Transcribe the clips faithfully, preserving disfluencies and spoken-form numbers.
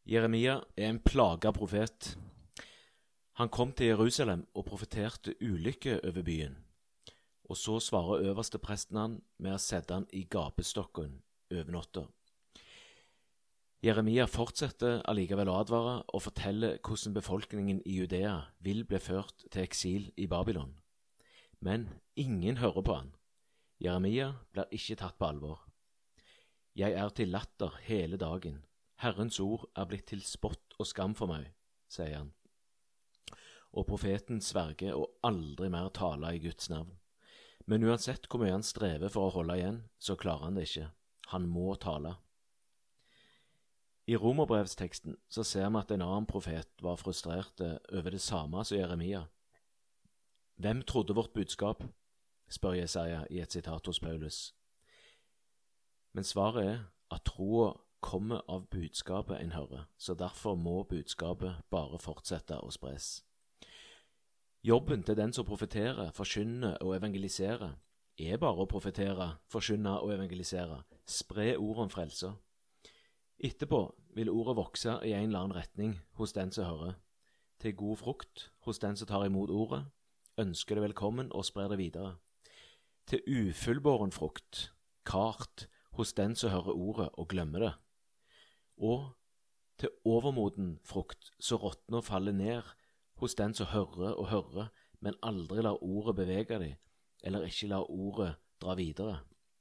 Jeremia er en plaga profet. Han kom til Jerusalem og profeterte ulykke over byen. Og så svarer øverste presten han med å sette han i gapestokken over natta. Jeremia fortsetter allikevel å advare og fortelle hvordan befolkningen i Judea vil bli ført til eksil i Babylon. Men ingen hører på han. Jeremia blir ikke tatt på alvor. Jeg er til latter hele dagen. Herrens ord er blitt til spott og skam for meg, sier han. Og profeten sverger å aldri mer tale i Guds navn. Men uansett hvor mye han strever for å holde igjen, så klarer han det ikke. Han må tale. I romerbrevsteksten så ser vi at en annen profet var frustrert over det samme som Jeremia. Hvem trodde vårt budskap? Spør Jesaja i et sitat hos Paulus. Men svaret er at troa kommer av budskapet en hører, så derfor må budskapet bare fortsette å spres. Jobben til den som profeterer, forkynner og evangeliserer, er bare å profetere, forkynne og evangelisere, spre ord om frelser. Etterpå vil ordet vokse i en eller annen retning hos den som hører, til god frukt hos den som tar imot ordet, ønsker det velkommen og sprer det videre, til ufullbåren frukt, kart, hos den som hører ordet og glemmer det, og til overmoden frukt så råtner og faller ned hos den som hører og hører, men aldri lar ordet bevege dem, eller ikke lar ordet dra videre.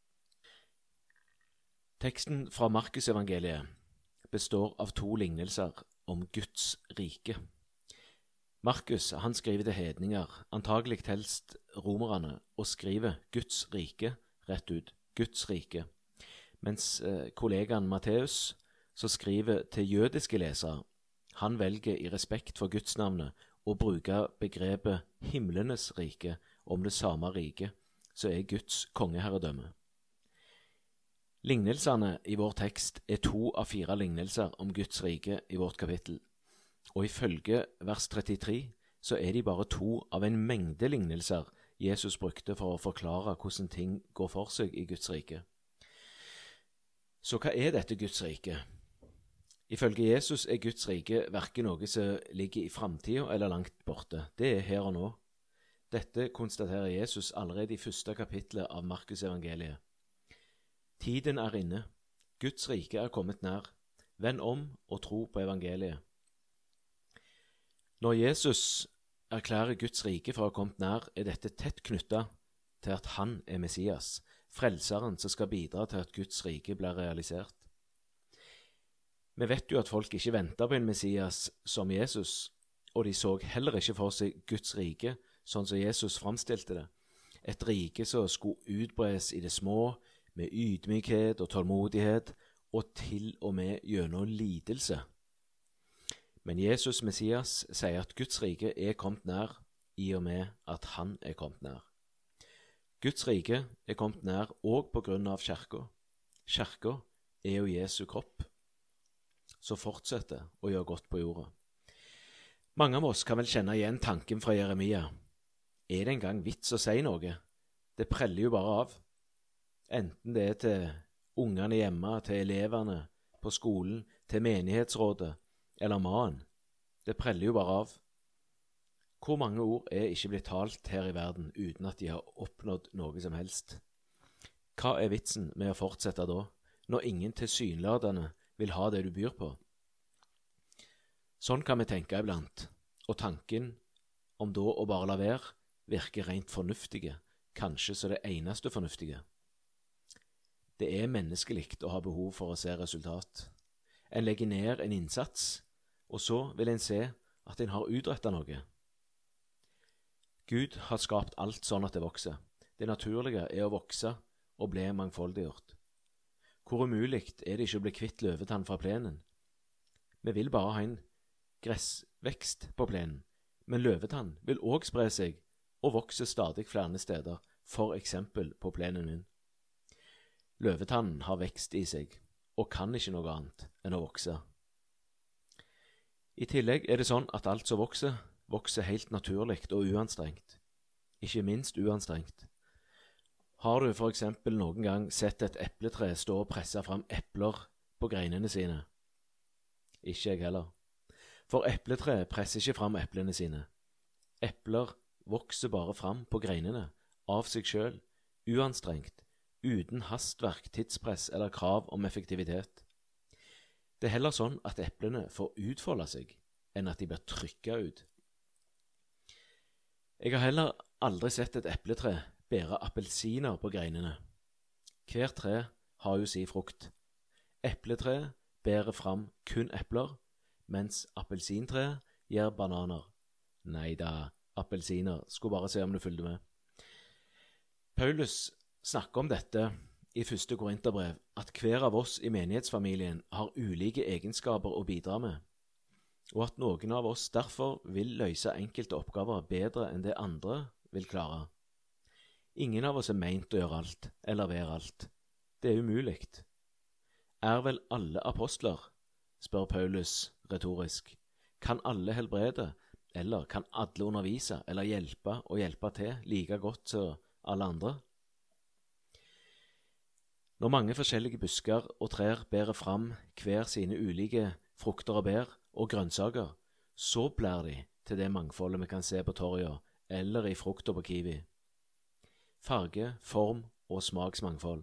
Teksten fra Markusevangeliet består av to lignelser om Guds rike. Markus han skriver til hedninger, antagelig helst romerne, og skriver Guds rike rett ut, Guds rike, mens eh, kollegaen Matteus så skriver til jødiske lesere. Han velger i respekt for Guds navnet å bruke begrepet himlenes rike om det samme riket, som er Guds kongeherredømme. Lignelsene i vår tekst er to av fire lignelser om Guds rike i vårt kapittel, og ifølge vers trettitre så er de bare to av en mengde lignelser Jesus brukte for å forklare hvordan ting går for seg i Guds rike. Så hva er dette Guds rike? Ifølge Jesus er Guds rike hverken noe som ligger i framtiden eller langt borte. Det er her og nå. Dette konstaterer Jesus allerede i første kapitlet av Markus evangeliet. Tiden er inne. Guds rike er kommet nær. Vend om og tro på evangeliet. Når Jesus erklærer Guds rike for å ha kommet nær, er dette tett knyttet til at han er Messias, frelseren som skal bidra til at Guds rike blir realisert. Vi vet jo at folk ikke ventet på en Messias som Jesus, og de så heller ikke for seg Guds rike, sånn som Jesus framstilte det. Et rike som skulle utbredes i det små, med ydmykhet og tålmodighet, og til og med gjennom lidelse. Men Jesus Messias sier at Guds rike er kommet nær, i og med at han er kommet nær. Guds rike er kommet nær også på grunn av kirka. Kirka er jo Jesu kropp, så fortsetter å gjøre godt på jorda. Mange av oss kan vel kjenne igjen tanken fra Jeremia. Er det engang vits å si noe? Det preller jo bare av. Enten det er til ungene hjemme, til elevene på skolen, til menighetsrådet eller maen. Det preller jo bare av. Hvor mange ord er ikke blitt talt her i verden uten at de har oppnådd noe som helst? Hva er vitsen med å fortsette da, når ingen tilsynelatende vil ha det du byr på? Sånn kan vi tenke iblant, og tanken om da å bare la være virker rent fornuftige, kanskje så det eneste fornuftige. Det er menneskelikt å ha behov for å se resultat. En legger ned en innsats, og så vil en se at en har utrettet noe. Gud har skapt alt sånn at det vokser. Det naturlige er å vokse og bli mangfoldiggjort. Hvor umuligt er det ikke å bli kvitt løvetann fra plenen? Vi vil bare ha en gressvekst på plenen, men løvetann vil også spre seg og vokse stadig flere steder, for eksempel på plenen min. Løvetannen har vekst i seg, og kan ikke noe annet enn å vokse. I tillegg er det sånn at alt som vokser, vokser helt naturligt og uanstrengt. Ikke minst uanstrengt. Har du for eksempel noen gang sett et epletre stå og presse fram epler på greinene sine? Ikke jeg heller. For epletreet presser ikke fram eplene sine. Epler vokser bare fram på greinene, av seg selv, uanstrengt, uten hastverk, tidspress eller krav om effektivitet. Det er heller sånn at eplene får utfolde seg, enn at de blir trykket ut. Jeg har heller aldri sett et epletre bære appelsiner på greinene. Hvert tre har jo si frukt. Epletreet bærer fram kun epler, mens appelsintreet gir bananer. Neida, appelsiner, skulle bare se om du følger med. Paulus snakker om dette i første Korinterbrev, at hver av oss i menighetsfamilien har ulike egenskaper å bidra med, og at noen av oss derfor vil løse enkelte oppgaver bedre enn det andre vil klare. Ingen av oss er meint å gjøre alt, eller være alt. Det er umuligt. Er vel alle apostler, spør Paulus retorisk. Kan alle helbrede, eller kan alle undervise, eller hjelpe og hjelpe til like godt som alle andre? Når mange forskjellige busker og trær bærer fram hver sine ulike frukter og bær og grønnsaker, så blir de til det mangfoldet vi kan se på torget eller i frukter på Kiwi. Farge, form og smaksmangfold.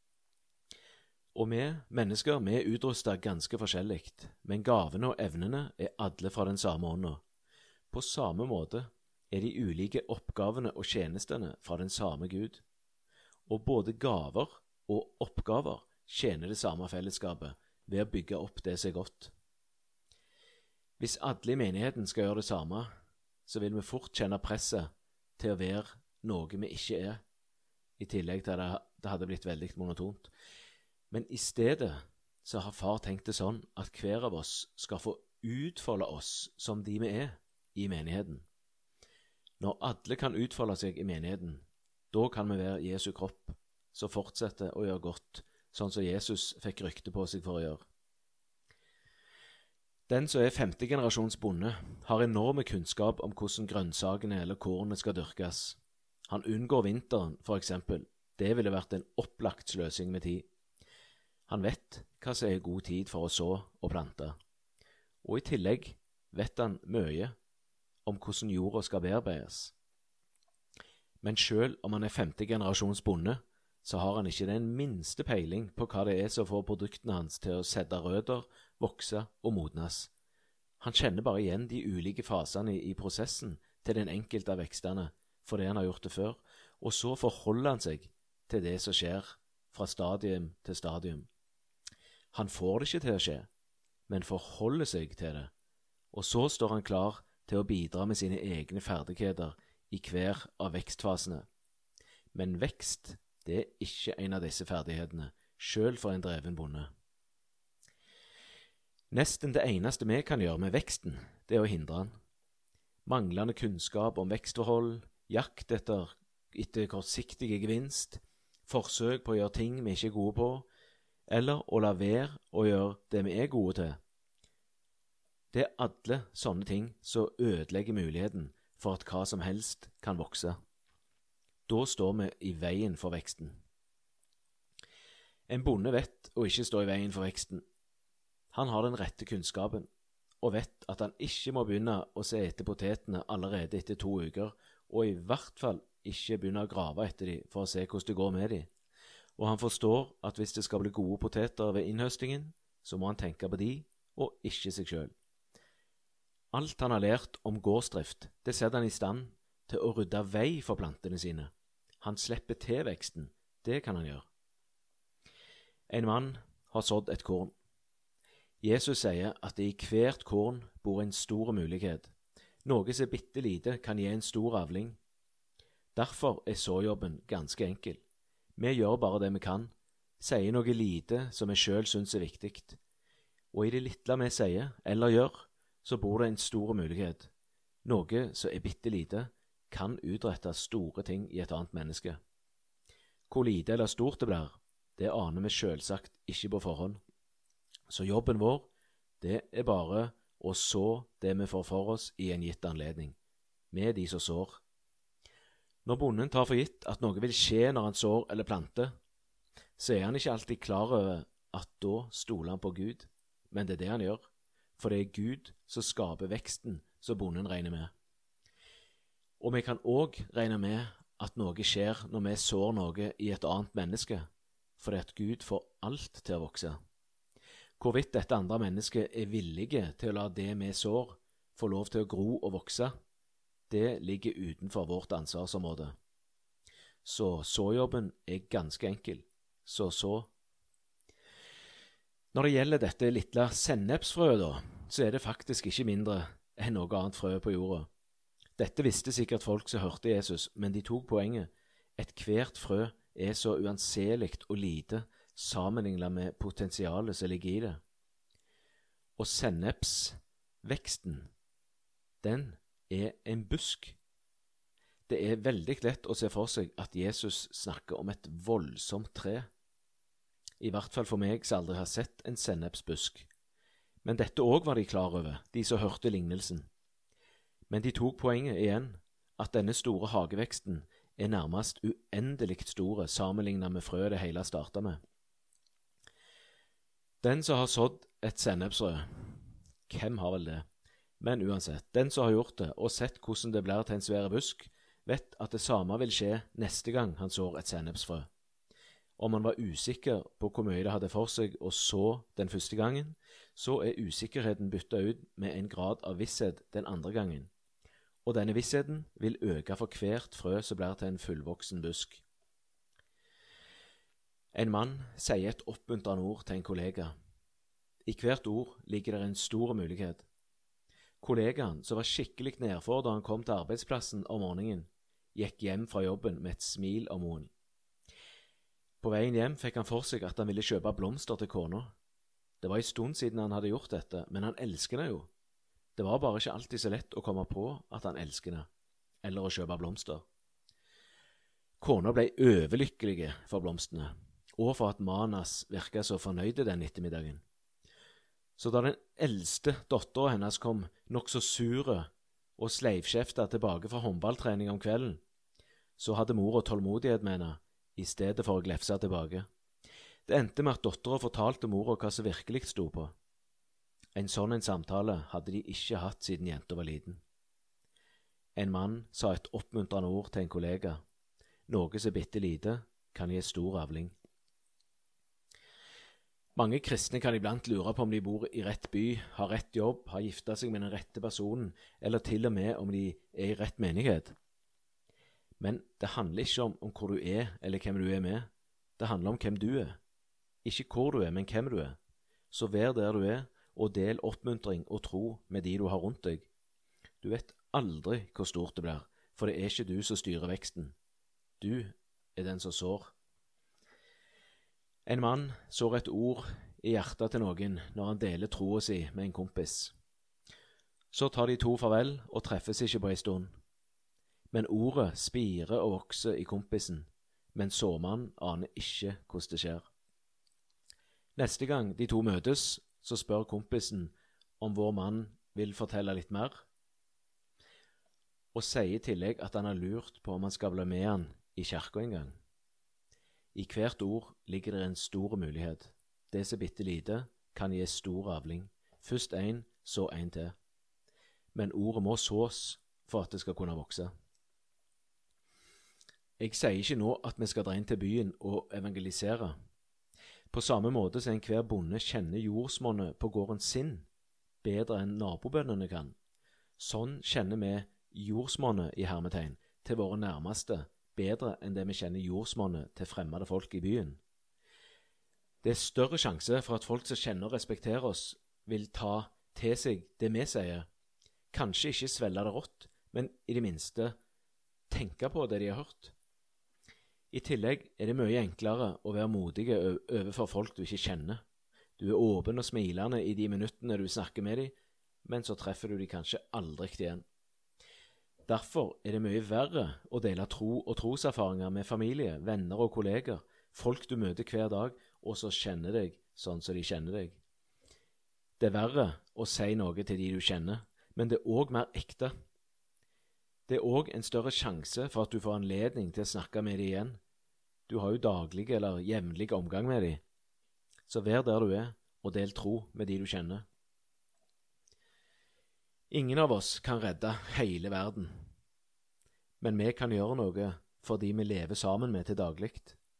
Og vi mennesker, vi er utrustet ganske forskjelligt, men gavene og evnene er alle fra den samme ånda. På samme måte er de ulike oppgavene og tjenestene fra den samme Gud. Og både gaver og oppgaver tjener det samme fellesskapet ved å bygge opp det som er godt. Hvis alle i menigheten skal gjøre det samme, så vil vi fort kjenne presset til å være noe vi ikke er, i tillegg til at det hadde blitt veldig monotont. Men i stedet så har far tenkt det sånn at hver av oss skal få utfolde oss som de vi er i menigheten. Når alle kan utfolde seg i menigheten, da kan vi være Jesu kropp, som fortsetter å gjøre godt, sånn som Jesus fikk rykte på seg for å gjøre. Den som er femte generasjons bonde, har enorme kunnskap om hvordan grønnsakene eller kornet skal dyrkes. Han unngår vinteren, for eksempel. Det ville vært en opplagt sløsing med tid. Han vet hva som er god tid for å så og plante. Og i tillegg vet han mye om hvordan jorda skal bearbeides. Men selv om han er femte generasjons bonde, så har han ikke den minste peiling på hva det er som får produktene hans til å sette røtter, vokse og modnes. Han kjenner bare igjen de ulike fasene i prosessen til den enkelte av vekstene, fordi han har gjort det før, og så forholder han seg til det som skjer fra stadium til stadium. Han får det ikke til å skje, men forholder seg til det, og så står han klar til å bidra med sine egne ferdigheter i hver av vekstfasene. Men vekst, det er ikke en av disse ferdighetene, selv for en dreven bonde. Nesten det eneste vi kan gjøre med veksten, det er å hindre den. Manglende kunnskap om vekstforhold, jakt etter, etter kortsiktige gevinst, forsøk på å gjøre ting vi ikke er gode på, eller å la være å gjøre det vi er gode til. Det er alle sånne ting som ødelegger muligheten for at hva som helst kan vokse. Da står vi i veien for veksten. En bonde vet å ikke stå i veien for veksten. Han har den rette kunnskapen, og vet at han ikke må begynne å se etter potetene allerede etter to uker, og i hvert fall ikke begynne å grave etter dem for å se hvordan det går med dem. Og han forstår at hvis det skal bli gode poteter ved innhøstingen, så må han tenke på de, og ikke seg selv. Alt han har lært om gårdsdrift, det setter han i stand til å rydde vei for plantene sine. Han slipper til veksten, det kan han gjøre. En mann har sådd et korn. Jesus sier at det i hvert korn bor en stor mulighet. Noe som er bitte lite kan gi en stor avling. Derfor er såjobben ganske enkel. Vi gjør bare det vi kan, sier noe lite som vi selv synes er viktig. Og i det lille vi sier eller gjør, så bor det en stor mulighet. Noe som er bitte lite kan utrette store ting i et annet menneske. Hvor lite eller stort det blir, det aner vi selvsagt ikke på forhånd. Så jobben vår, det er bare å så det vi får for oss i en gitt anledning, med de som sår. Når bonden tar for gitt at noe vil skje når han sår eller planter, så er han ikke alltid klar over at da stoler han på Gud, men det er det han gjør. for det er Gud som skaper veksten som bonden regner med. Og vi kan òg regne med at noe skjer når vi sår noe i et annet menneske, fordi at Gud får alt til å vokse. Hvorvidt dette andre mennesket er villige til å la det vi sår, få lov til å gro og vokse, det ligger utenfor vårt ansvarsområde. Så såjobben er ganske enkel. Så så. Når det gjelder dette lille sennepsfrøet da, så er det faktisk ikke mindre enn noe annet frø på jorda. Dette visste sikkert folk som hørte Jesus, men de tok poenget. Et hvert frø er så uanselig og lite sammenlignet med potensialet som ligger i det. Og sennepsveksten, den er en busk. Det er veldig lett å se for seg at Jesus snakker om et voldsomt tre. I hvert fall for meg som aldri har sett en sennepsbusk. Men dette òg var de klar over, de som hørte lignelsen. Men de tok poenget igjen, at denne store hageveksten er nærmest uendelig store sammenlignet med frøet det hele startet med. Den som har sådd et sennepsfrø, hvem har vel det? Men uansett, den som har gjort det og sett hvordan det blir til en svære busk, vet at det samme vil skje neste gang han sår et sennepsfrø. Om han var usikker på hvor mye det hadde for seg å så den første gangen, så er usikkerheten byttet ut med en grad av visshet den andre gangen. Og denne vissheten vil øke for hvert frø som blir til en fullvoksen busk. En mann sier et oppmuntrende ord til en kollega. I hvert ord ligger det en stor mulighet. Kollegaen, som var skikkelig nedfor da han kom til arbeidsplassen om morgenen, gikk hjem fra jobben med et smil om munnen. På veien hjem fikk han for seg at han ville kjøpe blomster til kona. Det var en stund siden han hadde gjort dette, men han elsker det jo. Det var bare ikke alltid så lett å komme på at han elsker det, eller å kjøpe blomster. Kona ble overlykkelige for blomstene, og for at Manas virket så fornøyde den ettermiddagen. Så da den eldste datteren hennes kom nok så sure og sleivkjeftet tilbake fra håndballtrening om kvelden, så hadde mor tålmodighet med henne, i stedet for å glefse tilbake. Det endte med at datteren fortalte mor hva som virkelig sto på. En sånn en samtale hadde de ikke hatt siden jenta var liten. En mann sa et oppmuntrende ord til en kollega. Noe som bitte lite kan gi stor avling. Mange kristne kan iblant lure på om de bor i rett by, har rett jobb, har giftet seg med den rette personen, eller til og med om de er i rett menighet. Men det handler ikke om, om hvor du er, eller hvem du er med. Det handler om hvem du er. Ikke hvor du er, men hvem du er. Så vær der du er, og del oppmuntring og tro med de du har rundt deg. Du vet aldri hvor stort det blir, for det er ikke du som styrer veksten. Du er den som sår. En mann sår et ord i hjertet til noen når han deler troen sin med en kompis. Så tar de to farvel og treffes ikke på en stund. Men ordet spirer og vokser i kompisen, men såmannen aner ikke hvordan det skjer. Neste gang de to møtes, så spør kompisen om vår mann vil fortelle litt mer, og sier i tillegg at han har lurt på om han skal bli med han i kirka en gang. I hvert ord ligger det en stor mulighet. Det som bitte lite kan gi stor avling. Først en, så en til. Men ordet må sås for at det skal kunne vokse. Jeg sier ikke nå at vi skal dra inn til byen og evangelisere. På samme måte som enhver bonde kjenner jordsmonnet på gården sin bedre enn nabobøndene kan, sånn kjenner vi jordsmonnet i hermetegn til våre nærmeste bedre enn det vi kjenner jordsmonnet til fremmede folk i byen. Det er større sjanse for at folk som kjenner og respekterer oss, vil ta til seg det vi sier. Kanskje ikke svelle det rått, men i det minste tenke på det de har hørt. I tillegg er det mye enklere å være modige overfor folk du ikke kjenner. Du er åpen og smilende i de minuttene du snakker med dem, men så treffer du dem kanskje aldri igjen. Derfor er det mye verre å dele tro og troserfaringer med familie, venner og kolleger, folk du møter hver dag, og så kjenner deg sånn som de kjenner deg. Det er verre å si noe til de du kjenner, men det er også mer ekte. Det er også en større sjanse for at du får anledning til å snakke med dem igjen. Du har jo daglig eller jevnlig omgang med dem. Så vær der du er, og del tro med de du kjenner. Ingen av oss kan redde hele verden, men vi kan gjøre noe for de vi lever sammen med til daglig.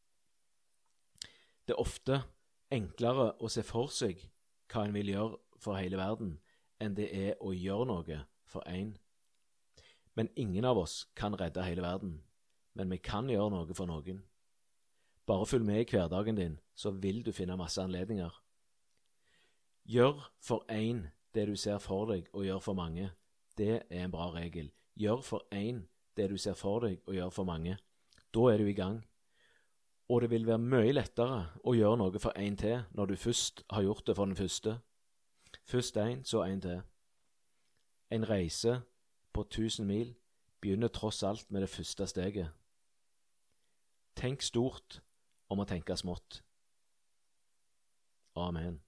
Det er ofte enklere å se for seg hva en vil gjøre for hele verden, enn det er å gjøre noe for en. Men ingen av oss kan redde hele verden, men vi kan gjøre noe for noen. Bare følg med i hverdagen din, så vil du finne masse anledninger. Gjør for en det du ser for deg og gjør for mange. Det er en bra regel. Gjør for en det du ser for deg og gjør for mange. Da er du i gang. Og det vil være mye lettere å gjøre noe for en til når du først har gjort det for den første. Først en, så en til. En reise på tusen mil begynner tross alt med det første steget. Tenk stort om å tenke smått. Amen.